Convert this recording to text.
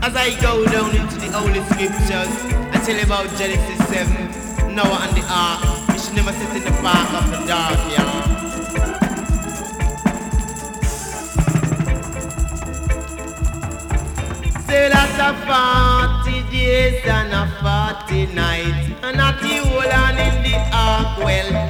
As I go down into the Holy Scriptures, I tell you about Genesis 7, Noah and the ark. You should never sit in the park of the dark, yeah. Say that's a 40 days and a 40 nights, and at the whole and in the ark, well,